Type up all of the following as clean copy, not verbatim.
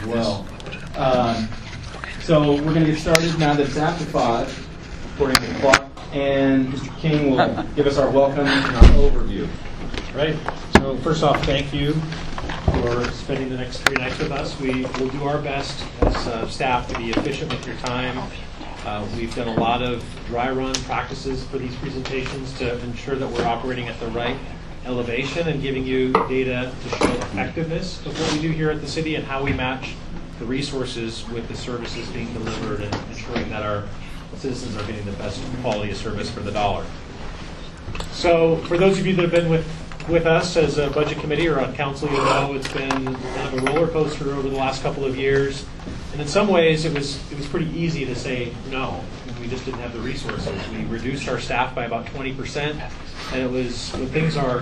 as well. So we're going to get started now that it's after 5, according to the clock, and Mr. King will give us our welcome and our overview. Right. So first off, thank you for spending the next 3 nights with us. We will do our best as staff to be efficient with your time. We've done a lot of dry run practices for these presentations to ensure that we're operating at the right elevation and giving you data to show effectiveness of what we do here at the city and how we match the resources with the services being delivered and ensuring that our citizens are getting the best quality of service for the dollar. So for those of you that have been with us as a budget committee or on council, you know it's been kind of a roller coaster over the last couple of years. And in some ways, it was pretty easy to say no. We just didn't have the resources. We reduced our staff by about 20%, and it was when things are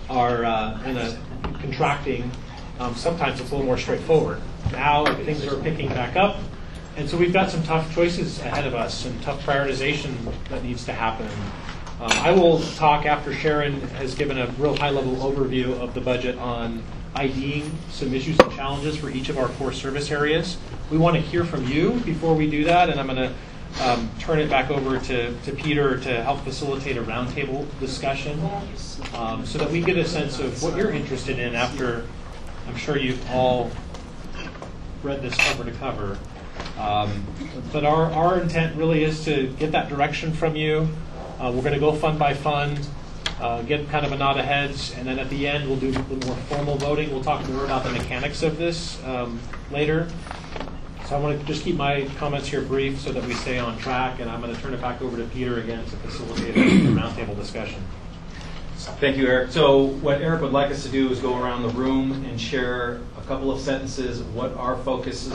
contracting. Sometimes it's a little more straightforward. Now things are picking back up, and so we've got some tough choices ahead of us and tough prioritization that needs to happen. I will talk after Sharon has given a real high-level overview of the budget on IDing some issues and challenges for each of our core service areas. We want to hear from you before we do that, and I'm going to turn it back over to Peter to help facilitate a roundtable discussion so that we get a sense of what you're interested in after I'm sure you've all read this cover to cover. But our intent really is to get that direction from you. We're going to go fund by fund, get kind of a nod of heads, and then at the end we'll do the more formal voting. We'll talk more about the mechanics of this later. So I want to just keep my comments here brief so that we stay on track, and I'm going to turn it back over to Peter again to facilitate a roundtable discussion. Thank you, Eric. So what Eric would like us to do is go around the room and share a couple of sentences of what our focuses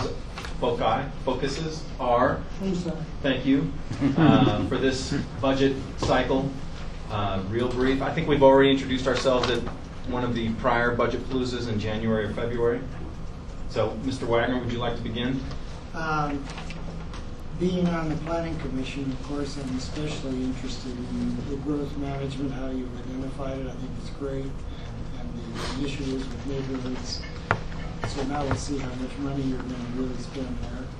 are. Thank you for this budget cycle. Real brief. I think we've already introduced ourselves at one of the prior budget paloozas in January or February. So, Mr. Wagner, would you like to begin? Being on the Planning Commission, of course, I'm especially interested in the growth management, how you've identified it. I think it's great. And the initiatives with neighborhoods. So now we'll see how much money you're going to really spend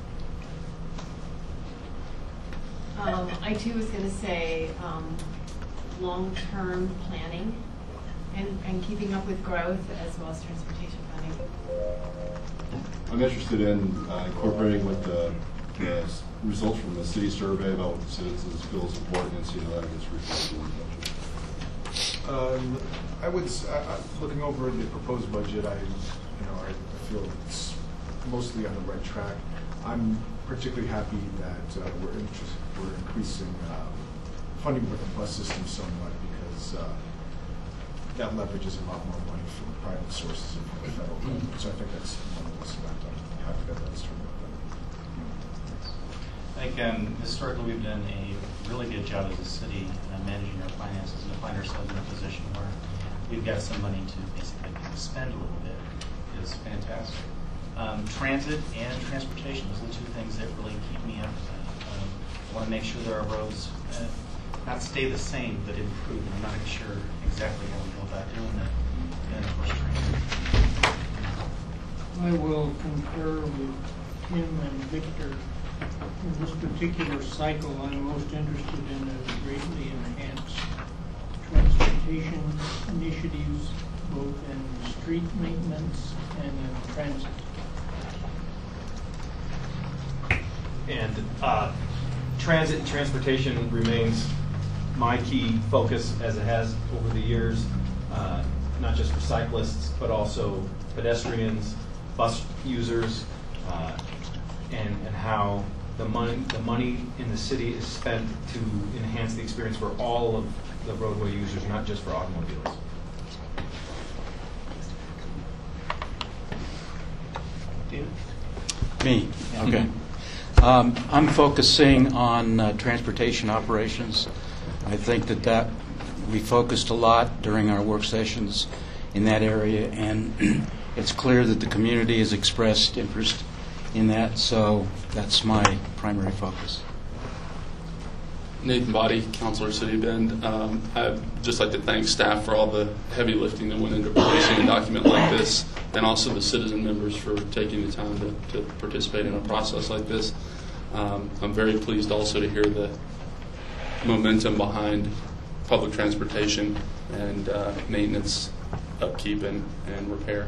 there. I too was going to say long-term planning and keeping up with growth as well as transportation planning. I'm interested in incorporating with the results from the city survey about what the citizens feel is important and seeing how that gets reflected in the budget. I would, looking over the proposed budget, I feel it's mostly on the right track. I'm particularly happy that we're increasing funding for the bus system somewhat because that leverages a lot more money from private sources and from the federal government. So I think that's one of the things that I'm happy that that's turned out better. I think historically we've done a really good job as a city managing our finances, and to find ourselves in a position where we've got some money to basically spend a little bit is fantastic. Transit and transportation, those are the two things that really keep me up. I want to make sure that our roads not stay the same, but improve. I'm not sure exactly how we go about doing that. And of course, transit. I will concur with Tim and Victor. In this particular cycle, I'm most interested in a greatly enhanced transportation initiatives, both in street maintenance and in transit. And transit and transportation remains my key focus as it has over the years, not just for cyclists, but also pedestrians, bus users, and how the money in the city is spent to enhance the experience for all of the roadway users, not just for automobiles. Me, okay. I'm focusing on transportation operations. I think that we focused a lot during our work sessions in that area, and it's clear that the community has expressed interest in that, so that's my primary focus. Nathan Body, Counselor City Bend. I'd just like to thank staff for all the heavy lifting that went into producing a document like this, and also the citizen members for taking the time to participate in a process like this. I'm very pleased also to hear the momentum behind public transportation and maintenance, upkeep, and repair.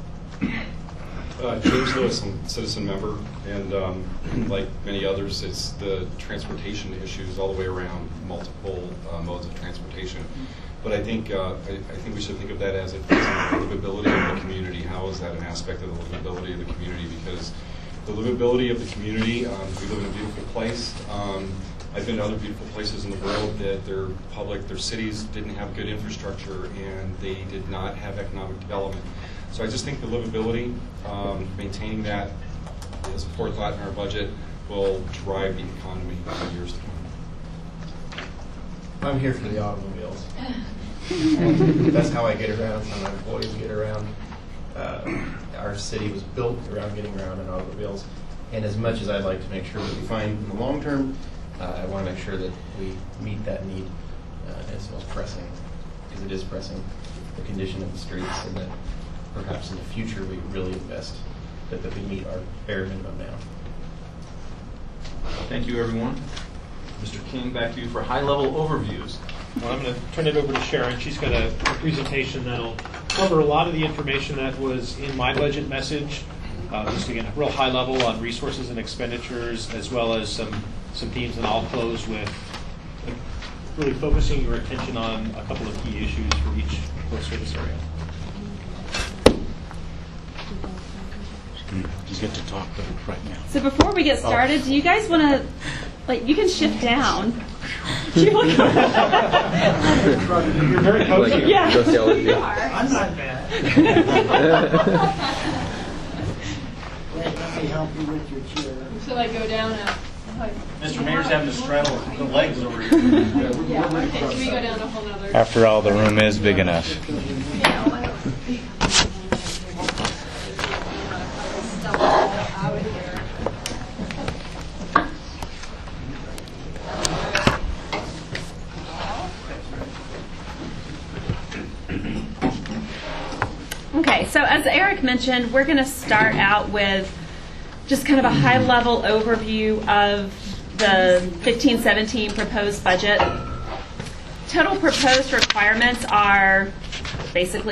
James Lewis, I'm a citizen member, and like many others, it's the transportation issues all the way around, multiple modes of transportation. But I think we should think of that as the livability of the community. How is that an aspect of the livability of the community? Because the livability of the community, we live in a beautiful place. I've been to other beautiful places in the world that their cities didn't have good infrastructure and they did not have economic development. So I just think the livability, maintaining that as a forethought in our budget will drive the economy in the years to come. I'm here for the automobiles. That's how I get around, how my employees get around. Our city was built around getting around in automobiles. And as much as I'd like to make sure that we find in the long term, I want to make sure that we meet that need as most pressing, because it is pressing, the condition of the streets, and that perhaps in the future we really invest, that we meet our bare minimum now. Thank you, everyone. Mr. King, back to you for high-level overviews. Well, I'm going to turn it over to Sharon. She's got a presentation that'll cover a lot of the information that was in my budget message. Just again, a real high level on resources and expenditures, as well as some themes, and I'll close with really focusing your attention on a couple of key issues for each core service area. You get to talk right now. So before we get started, do you guys want to, you can shift down. You're very cozy. Yeah. You are. I'm not bad. Let me help you with your chair. Shall I go down Mr. Mayor's having to straddle the legs over here. Yeah, okay, should we go down a whole nother? After all, the room is big enough. Yeah, why don't we- Stuff all out of here. Okay, so as Eric mentioned, we're going to start out with just kind of a high-level overview of the 15-17 proposed budget. Total proposed requirements are basically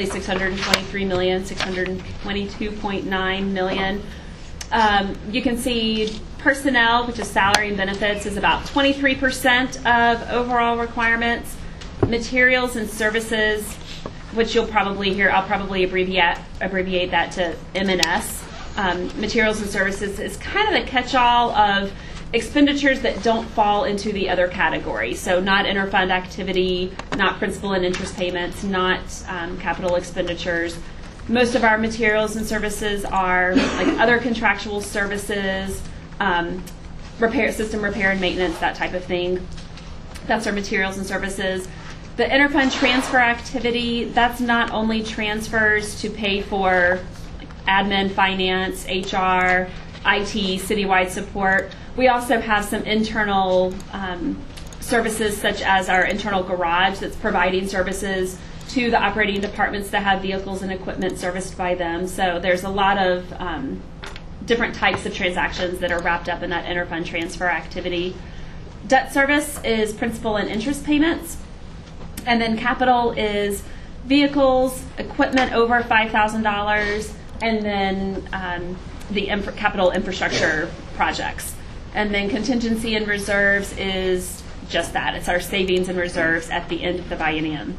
$623,622.9 million. You can see personnel, which is salary and benefits, is about 23% of overall requirements. Materials and services, which you'll probably hear, I'll probably abbreviate that to M&S. Materials and services is kind of the catch-all of expenditures that don't fall into the other category. So not interfund activity, not principal and interest payments, not capital expenditures. Most of our materials and services are like other contractual services, system repair and maintenance, that type of thing. That's our materials and services. The interfund transfer activity, that's not only transfers to pay for admin, finance, HR, IT, citywide support. We also have some internal services, such as our internal garage that's providing services to the operating departments that have vehicles and equipment serviced by them. So there's a lot of different types of transactions that are wrapped up in that interfund transfer activity. Debt service is principal and interest payments. And then capital is vehicles, equipment over $5,000, and then the capital infrastructure projects. And then contingency and reserves is just that. It's our savings and reserves at the end of the biennium.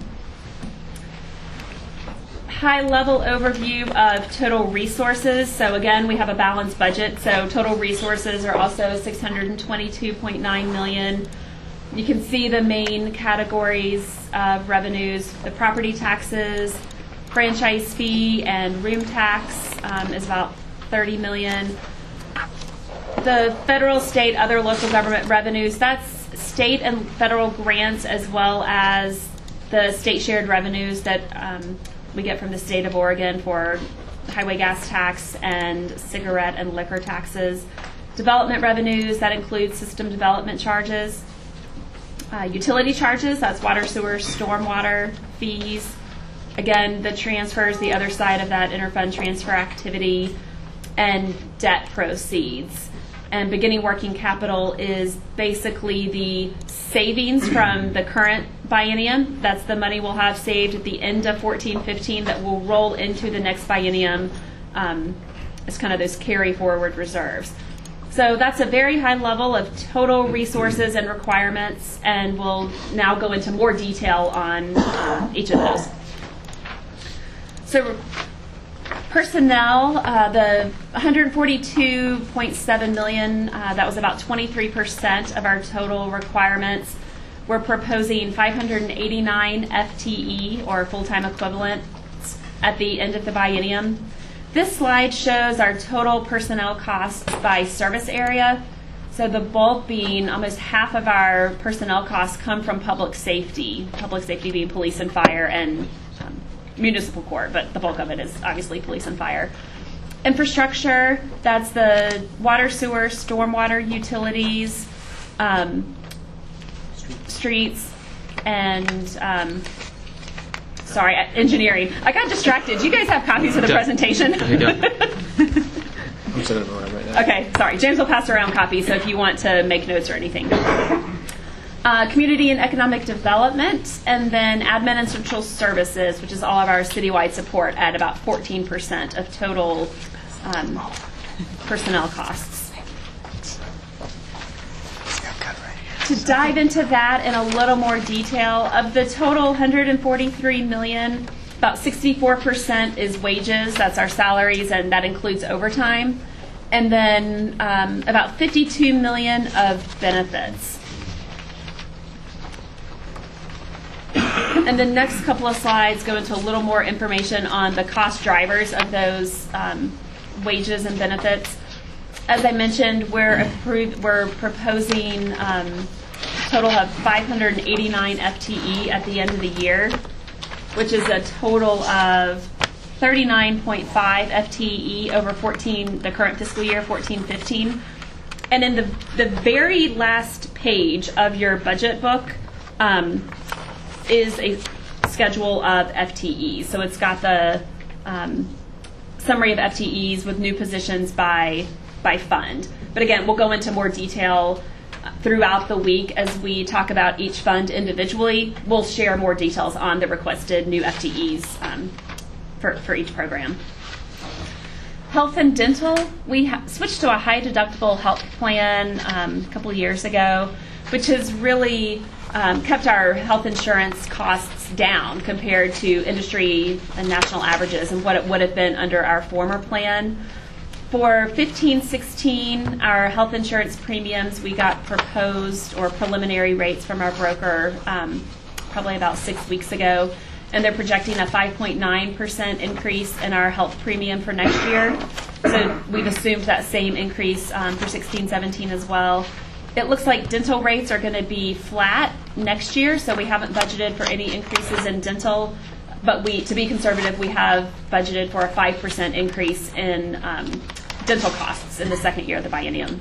High-level overview of total resources. So again, we have a balanced budget. So total resources are also $622.9 million. You can see the main categories of revenues. The property taxes, franchise fee, and room tax is about $30 million. The federal, state, other local government revenues, that's state and federal grants, as well as the state shared revenues that we get from the state of Oregon for highway gas tax and cigarette and liquor taxes. Development revenues, that includes system development charges. utility charges, that's water, sewer, stormwater fees. Again, the transfers, the other side of that interfund transfer activity, and debt proceeds. And beginning working capital is basically the savings from the current biennium. That's the money we'll have saved at the end of 14-15 that will roll into the next biennium as kind of those carry forward reserves. So that's a very high level of total resources and requirements, and we'll now go into more detail on each of those. So personnel, the $142.7 million, that was about 23% of our total requirements. We're proposing 589 FTE, or full-time equivalents, at the end of the biennium. This slide shows our total personnel costs by service area. So the bulk being almost half of our personnel costs come from public safety being police and fire and municipal court, but the bulk of it is obviously police and fire. Infrastructure, that's the water, sewer, stormwater, utilities, streets, and engineering. I got distracted. Do you guys have copies of the presentation? There you go. I'm sending them around right now. Okay, sorry. James will pass around copies, so if you want to make notes or anything. Community and economic development, and then admin and central services, which is all of our citywide support at about 14% of total personnel costs. To dive into that in a little more detail, of the total $143 million, about 64% is wages. That's our salaries, and that includes overtime. And then about $52 million of benefits. And the next couple of slides go into a little more information on the cost drivers of those wages and benefits. As I mentioned, we're proposing a total of 589 FTE at the end of the year, which is a total of 39.5 FTE over the current fiscal year, 14-15. And in the very last page of your budget book is a schedule of FTEs. So it's got the summary of FTEs with new positions by fund. But again, we'll go into more detail throughout the week as we talk about each fund individually. We'll share more details on the requested new FTEs for each program. Health and dental, we switched to a high deductible health plan a couple of years ago, which has really kept our health insurance costs down compared to industry and national averages and what it would have been under our former plan. For 15-16, our health insurance premiums, we got proposed or preliminary rates from our broker probably about 6 weeks ago, and they're projecting a 5.9% increase in our health premium for next year. So we've assumed that same increase for 16-17 as well. It looks like dental rates are going to be flat next year, so we haven't budgeted for any increases in dental. But to be conservative, we have budgeted for a 5% increase in dental costs in the second year of the biennium.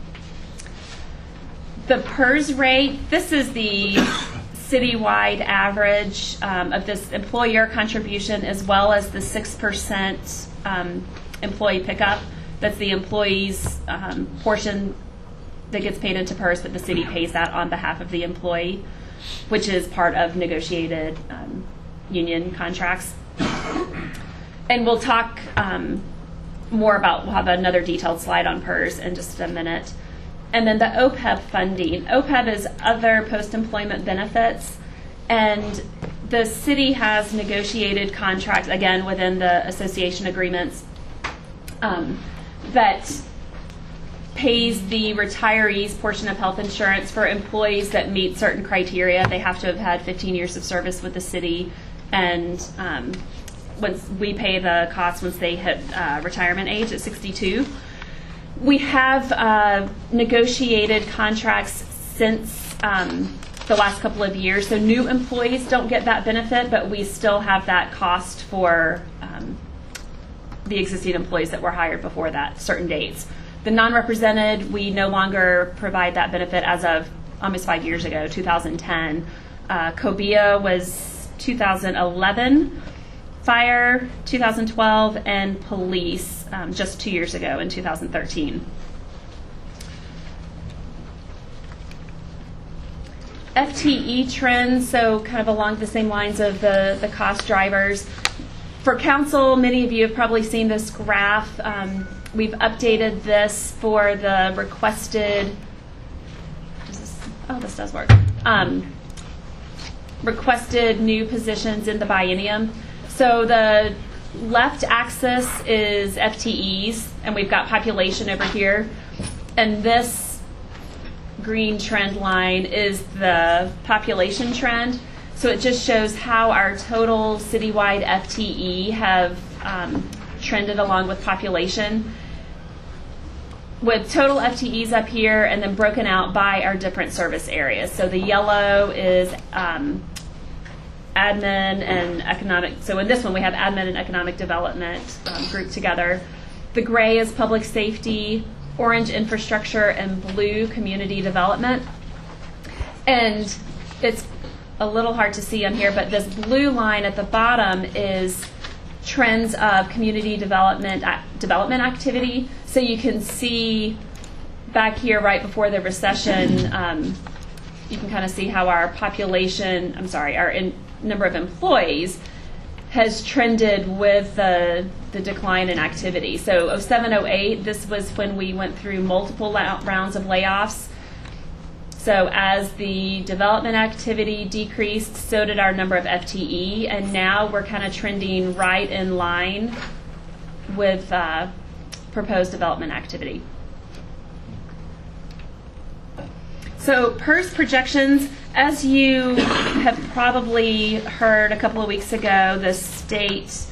The PERS rate, this is the citywide average of this employer contribution as well as the 6% employee pickup. That's the employee's portion that gets paid into PERS, but the city pays that on behalf of the employee, which is part of negotiated union contracts. And we'll talk more about, we'll have another detailed slide on PERS in just a minute. And then the OPEB funding. OPEB is other post-employment benefits, and the city has negotiated contracts, again, within the association agreements, that pays the retirees portion of health insurance for employees that meet certain criteria. They have to have had 15 years of service with the city, and once we pay the cost once they hit retirement age at 62. We have negotiated contracts since the last couple of years, so new employees don't get that benefit, but we still have that cost for the existing employees that were hired before that certain dates. The non-represented, we no longer provide that benefit as of almost 5 years ago, 2010. Cobia was 2011, fire 2012, and police just 2 years ago in 2013. FTE trends, so kind of along the same lines of the cost drivers. For council, many of you have probably seen this graph. We've updated this for the requested, this does work. Requested new positions in the biennium. So the left axis is FTEs, and we've got population over here. And this green trend line is the population trend. So it just shows how our total citywide FTE have trended along with population, with total FTEs up here and then broken out by our different service areas. So the yellow is admin and economic. So in this one we have admin and economic development grouped together. The gray is public safety, orange infrastructure, and blue community development. And it's a little hard to see on here, but this blue line at the bottom is trends of community development activity. So you can see back here right before the recession, you can kind of see how our population, our number of employees has trended with the decline in activity. So 07-08, this was when we went through multiple rounds of layoffs. So as the development activity decreased, so did our number of FTE, and now we're kind of trending right in line with proposed development activity. So PERS projections, as you have probably heard a couple of weeks ago, the state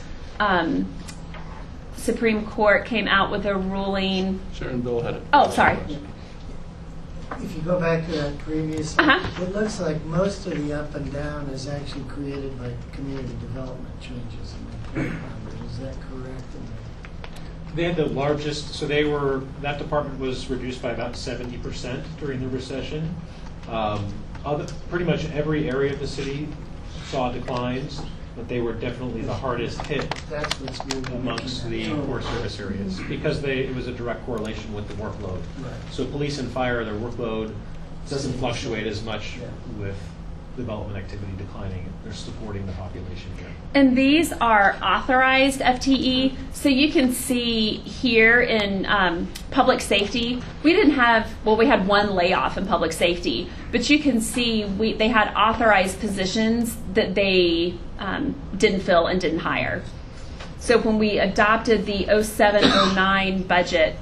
Supreme Court came out with a ruling. Sharon, Bill had it. Oh, sorry. If you go back to that previous, it looks like most of the up and down is actually created by community development changes in the numbers. Is that correct? They had the largest, so that department was reduced by about 70% during the recession. Pretty much every area of the city saw declines, but they were definitely the hardest hit amongst the core service areas because it was a direct correlation with the workload. Right. So police and fire, their workload doesn't fluctuate as much with development activity declining. They're supporting the population here. And these are authorized FTE. So you can see here in public safety, we had one layoff in public safety, but you can see they had authorized positions that they didn't fill and didn't hire. So when we adopted the 07-09 budget,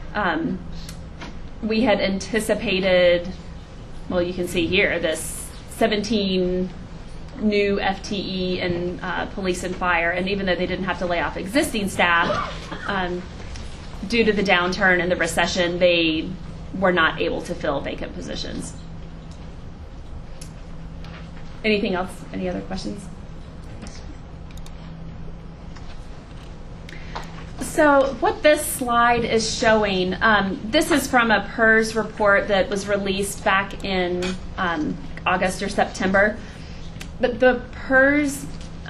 we had anticipated, well, you can see here, this 17 new FTE in police and fire, and even though they didn't have to lay off existing staff, due to the downturn and the recession, they were not able to fill vacant positions. Anything else? Any other questions? So what this slide is showing, this is from a PERS report that was released back in August or September. But the PERS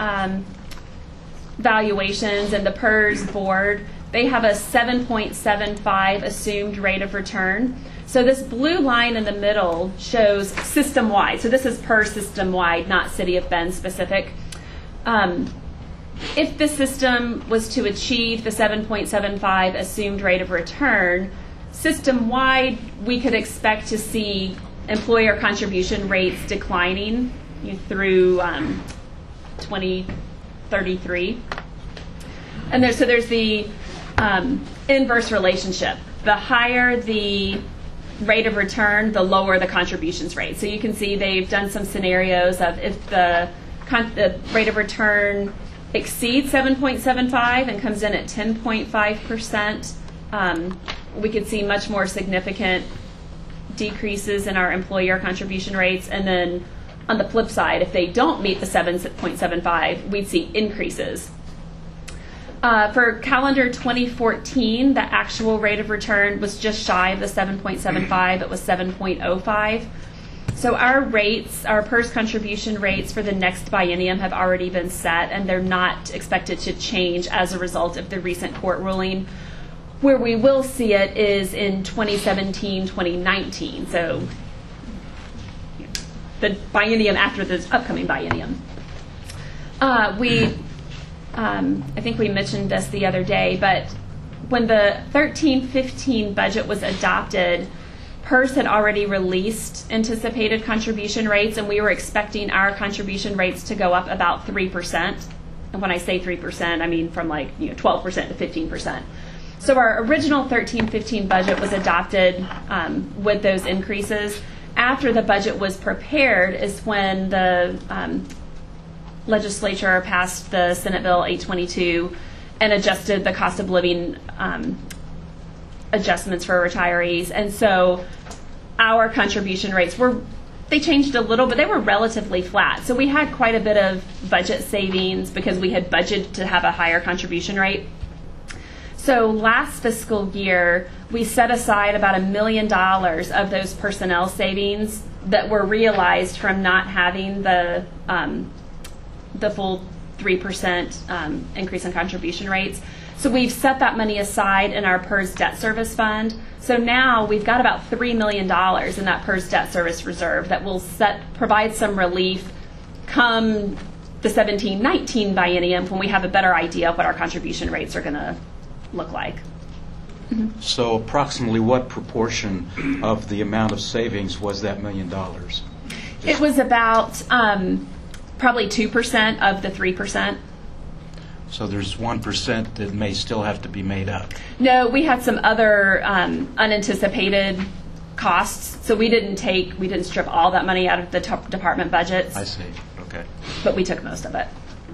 valuations and the PERS board, they have a 7.75 assumed rate of return. So this blue line in the middle shows system-wide. So this is PERS system-wide, not City of Bend specific. If the system was to achieve the 7.75 assumed rate of return, system-wide, we could expect to see employer contribution rates declining through 2033. And there's the inverse relationship. The higher the rate of return, the lower the contributions rate. So you can see they've done some scenarios of if the rate of return exceeds 7.75 and comes in at 10.5%, we could see much more significant decreases in our employer contribution rates. And then on the flip side, if they don't meet the 7.75, we'd see increases. For calendar 2014, the actual rate of return was just shy of the 7.75. It was 7.05. So our rates, our PERS contribution rates for the next biennium have already been set, and they're not expected to change as a result of the recent court ruling. Where we will see it is in 2017, 2019, so the biennium after this upcoming biennium. I think we mentioned this the other day, but when the 13-15 budget was adopted, PERS had already released anticipated contribution rates, and we were expecting our contribution rates to go up about 3%. And when I say 3%, I mean from 12% to 15%. So our original 13-15 budget was adopted with those increases. After the budget was prepared is when the legislature passed the Senate Bill 822 and adjusted the cost of living adjustments for retirees. And so our contribution rates they changed a little, but they were relatively flat. So we had quite a bit of budget savings because we had budgeted to have a higher contribution rate. So last fiscal year, we set aside about $1 million of those personnel savings that were realized from not having the full 3% increase in contribution rates. So we've set that money aside in our PERS debt service fund. So now we've got about $3 million in that PERS debt service reserve that will provide some relief come the 17-19 biennium when we have a better idea of what our contribution rates are going to look like. So approximately what proportion of the amount of savings was that $1 million? It was about probably 2% of the 3%. So there's 1% that may still have to be made up. No, we had some other unanticipated costs. So we didn't strip all that money out of the department budgets. I see. Okay. But we took most of it.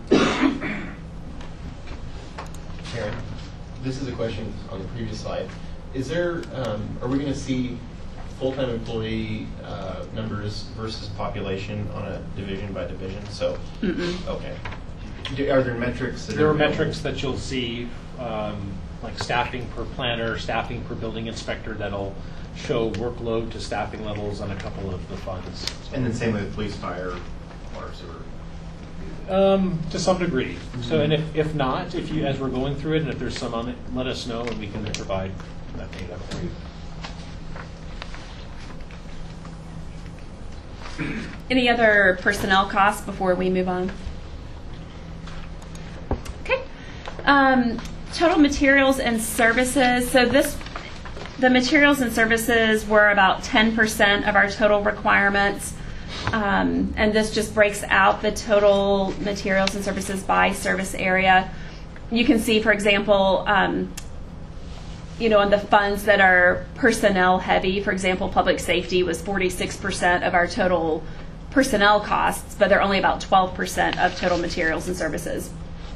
Karen, this is a question on the previous slide. Is there, are we going to see full-time employee numbers versus population on a division by division? So, okay. Are there metrics? There are metrics that you'll see, like staffing per planner, staffing per building inspector, that'll show workload to staffing levels on a couple of the funds. So, and then same with police, fire, water, sewer. To some degree. So, and if not, as we're going through it, and if there's some on it, let us know, and we can provide that data for you. Any other personnel costs before we move on? Okay. Total materials and services. So the materials and services were about 10% of our total requirements. And this just breaks out the total materials and services by service area. You can see, for example, in the funds that are personnel heavy, for example, public safety was 46% of our total personnel costs, but they're only about 12% of total materials and services.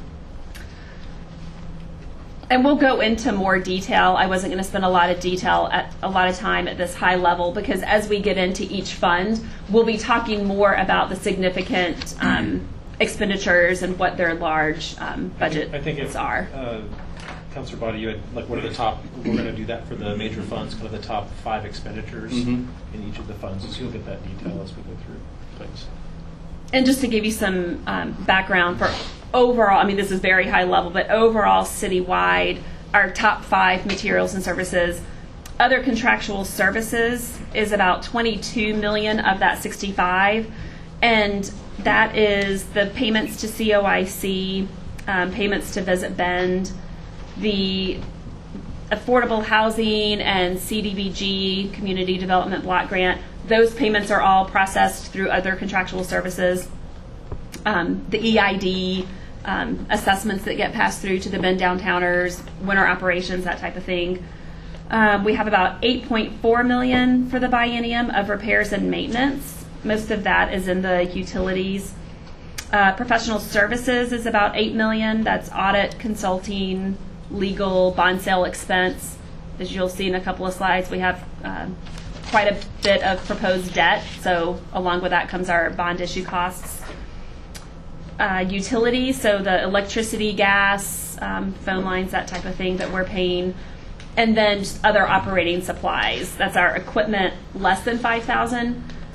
And we'll go into more detail. I wasn't going to spend a lot of time at this high level because as we get into each fund, we'll be talking more about the significant expenditures and what their large budgets are. Councilor Body, you had what are the top? We're going to do that for the major funds, kind of the top 5 expenditures in each of the funds. So you'll get that detail as we go through. Thanks. And just to give you some background for overall, I mean, this is very high level, but overall citywide, our top 5 materials and services, other contractual services is about 22 million of that 65, and that is the payments to COIC, payments to Visit Bend, the affordable housing and CDBG, Community Development Block Grant. Those payments are all processed through other contractual services. The EID, assessments that get passed through to the Bend downtowners, winter operations, that type of thing. We have about 8.4 million for the biennium of repairs and maintenance. Most of that is in the utilities. Professional services is about 8 million. That's audit, consulting, legal, bond sale expense. As you'll see in a couple of slides, we have quite a bit of proposed debt. So along with that comes our bond issue costs. Utilities, so the electricity, gas, phone lines, that type of thing that we're paying. And then just other operating supplies. That's our equipment less than $5,000.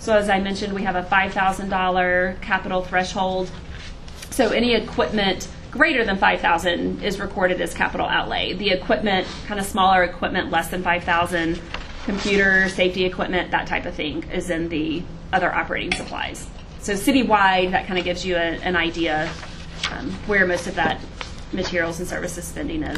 So as I mentioned, we have a $5,000 capital threshold. So any equipment greater than $5,000 is recorded as capital outlay. The equipment, kind of smaller equipment, less than $5,000, computer, safety equipment, that type of thing, is in the other operating supplies. So citywide, that kind of gives you an idea where most of that materials and services spending is.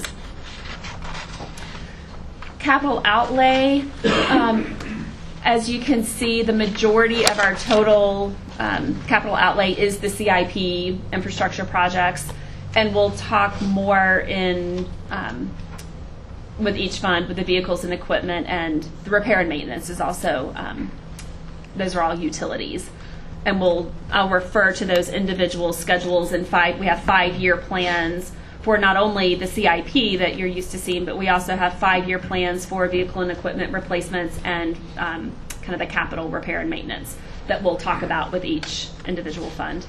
Capital outlay, as you can see, the majority of our total capital outlay is the CIP infrastructure projects, and we'll talk more in with each fund, with the vehicles and equipment, and the repair and maintenance is also, those are all utilities. And I'll refer to those individual schedules in we have 5-year plans for not only the CIP that you're used to seeing, but we also have 5-year plans for vehicle and equipment replacements and kind of the capital repair and maintenance that we'll talk about with each individual fund.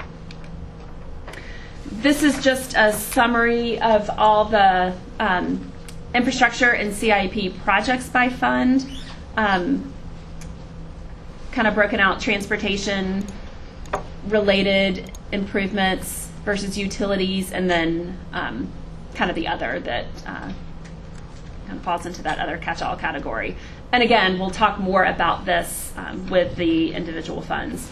This is just a summary of all the infrastructure and CIP projects by fund, kind of broken out transportation related improvements versus utilities, and then kind of the other that kind of falls into that other catch-all category. And again, we'll talk more about this with the individual funds.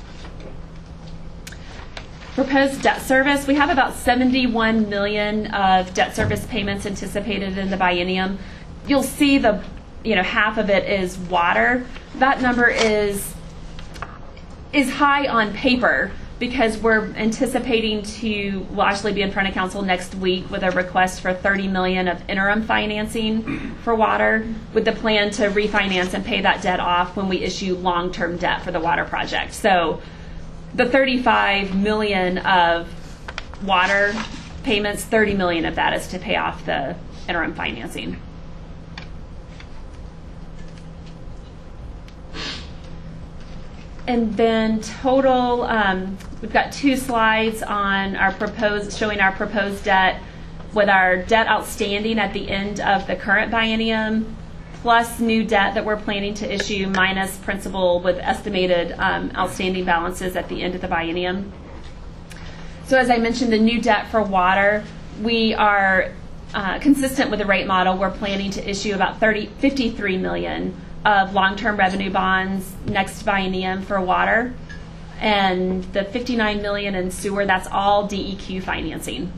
Proposed debt service, we have about $71 million of debt service payments anticipated in the biennium. You'll see half of it is water. That number is high on paper because we're anticipating we'll actually be in front of council next week with a request for $30 million of interim financing for water, with the plan to refinance and pay that debt off when we issue long-term debt for the water project. So the $35 million of water payments, $30 million of that is to pay off the interim financing. And then total, we've got 2 slides on showing our proposed debt with our debt outstanding at the end of the current biennium, plus new debt that we're planning to issue, minus principal with estimated outstanding balances at the end of the biennium. So as I mentioned, the new debt for water, we are consistent with the rate model. We're planning to issue about $53 million of long-term revenue bonds next biennium for water, and the $59 million in sewer, that's all DEQ financing.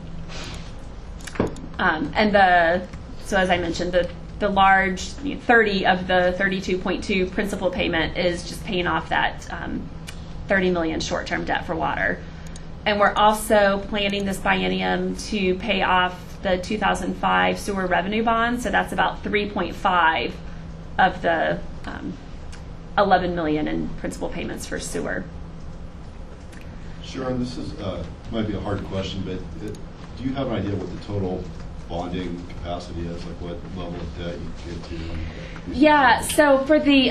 So as I mentioned, the large 30 of the 32.2 principal payment is just paying off that $30 million short-term debt for water. And we're also planning this biennium to pay off the 2005 sewer revenue bond, so that's about 3.5 of the $11 million in principal payments for sewer. Sharon, this is might be a hard question, but do you have an idea what the total bonding capacity is, like what level of debt you get to? Yeah, so for the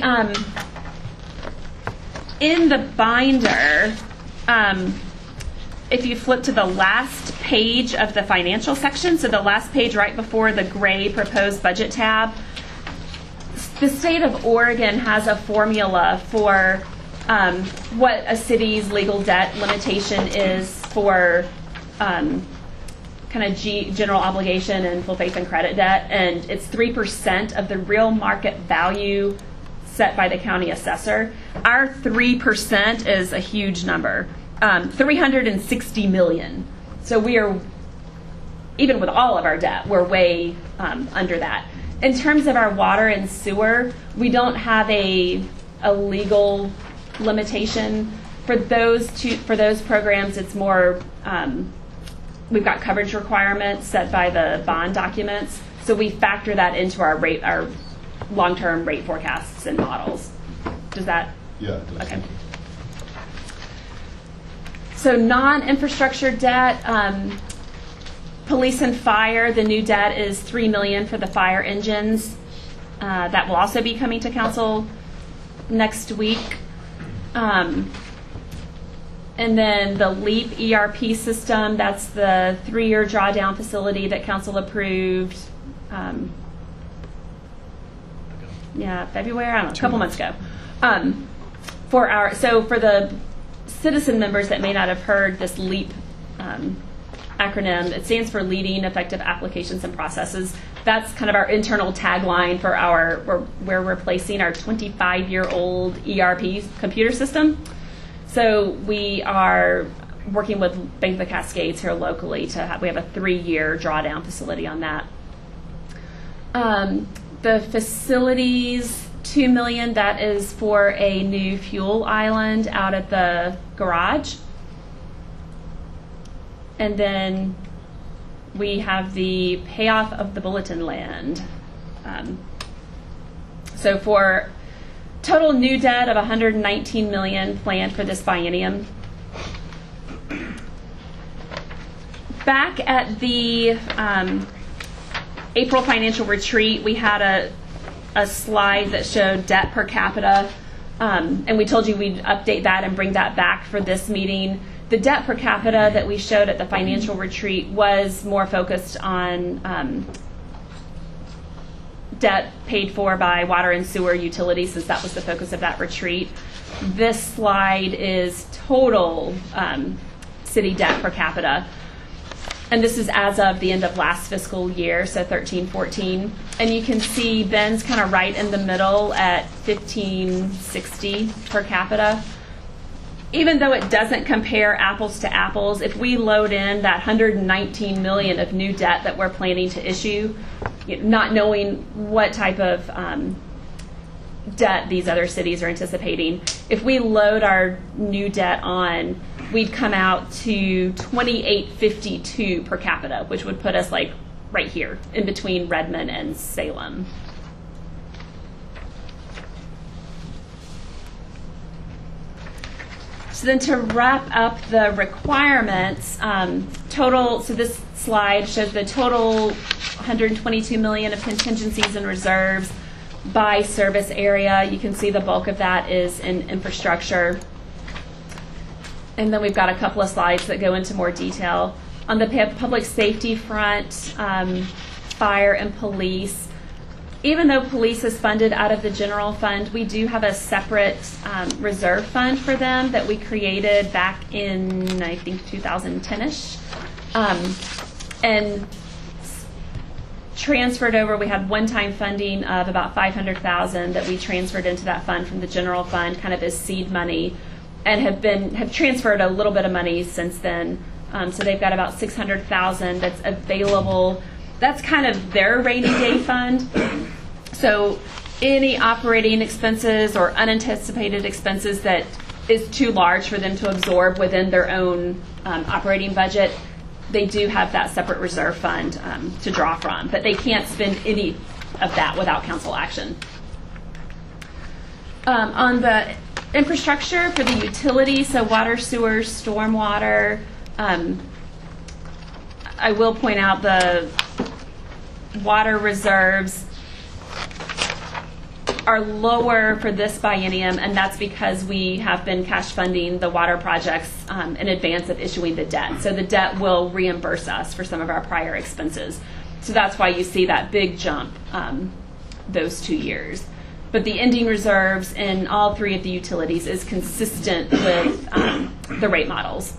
in the binder, if you flip to the last page of the financial section, so the last page right before the gray proposed budget tab, the state of Oregon has a formula for what a city's legal debt limitation is for kind of general obligation and full faith and credit debt, and it's 3% of the real market value set by the county assessor. Our 3% is a huge number, $360 million. So we are, even with all of our debt, we're way under that. In terms of our water and sewer, we don't have a legal limitation for those programs. It's more we've got coverage requirements set by the bond documents, so we factor that into our long-term rate forecasts and models. Does that? Yeah. Okay. So non-infrastructure debt. Police and fire, the new debt is $3 million for the fire engines. That will also be coming to council next week. And then the LEAP ERP system, that's the 3-year drawdown facility that council approved. February, I don't know, a couple months ago. for the citizen members that may not have heard this LEAP acronym, it stands for Leading Effective Applications and Processes. That's kind of our internal tagline for where we're placing our 25-year-old ERP computer system. So we are working with Bank of the Cascades here locally we have a 3-year drawdown facility on that. The facilities, $2 million, that is for a new fuel island out at the garage. And then we have the payoff of the bulletin land. So for total new debt of $119 million planned for this biennium. Back at the April financial retreat, we had a slide that showed debt per capita, and we told you we'd update that and bring that back for this meeting. The debt per capita that we showed at the financial retreat was more focused on debt paid for by water and sewer utilities, since that was the focus of that retreat. This slide is total city debt per capita. And this is as of the end of last fiscal year, so 13-14. And you can see Ben's kind of right in the middle at $1,560 per capita. Even though it doesn't compare apples to apples, if we load in that $119 million of new debt that we're planning to issue, not knowing what type of debt these other cities are anticipating, if we load our new debt on, we'd come out to $2,852 per capita, which would put us like right here in between Redmond and Salem. So then to wrap up the requirements, total, so this slide shows the total $122 million of contingencies and reserves by service area. You can see the bulk of that is in infrastructure. And then we've got a couple of slides that go into more detail. On the public safety front, fire and police, even though police is funded out of the general fund, we do have a separate reserve fund for them that we created back in, I think, 2010-ish. And transferred over, we had one-time funding of about $500,000 that we transferred into that fund from the general fund, kind of as seed money, and have transferred a little bit of money since then. So they've got about $600,000 that's available. That's kind of their rainy day fund. So any operating expenses or unanticipated expenses that is too large for them to absorb within their own operating budget, they do have that separate reserve fund to draw from. But they can't spend any of that without council action. On the infrastructure for the utilities, so water, sewer, stormwater, I will point out the water reserves are lower for this biennium, and that's because we have been cash funding the water projects in advance of issuing the debt. So the debt will reimburse us for some of our prior expenses. So that's why you see that big jump those 2 years. But the ending reserves in all three of the utilities is consistent with the rate models.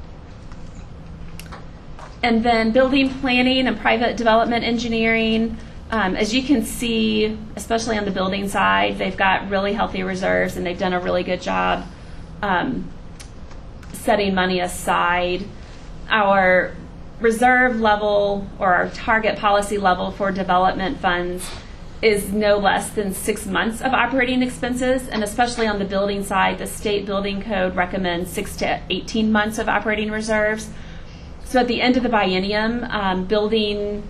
And then building planning and private development engineering. As you can see, especially on the building side, they've got really healthy reserves, and they've done a really good job setting money aside. Our reserve level, or our target policy level for development funds, is no less than 6 months of operating expenses, and especially on the building side, the state building code recommends 6 to 18 months of operating reserves. So at the end of the biennium, building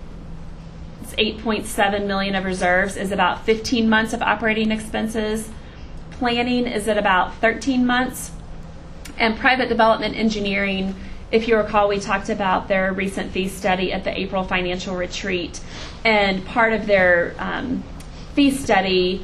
$8.7 million of reserves is about 15 months of operating expenses. Planning is at about 13 months. And private development engineering, if you recall, we talked about their recent fee study at the April financial retreat. And part of their fee study